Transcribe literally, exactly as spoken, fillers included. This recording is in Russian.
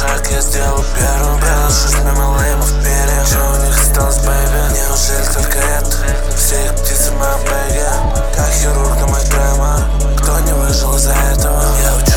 шаг я сделал первым. Проношусь мимо леймов перьев. Че у них осталось, бэйби? Неужели только это? Все их птицы в моем бэге, как хирург на мой прямо. Кто не выжил из-за этого? Я учу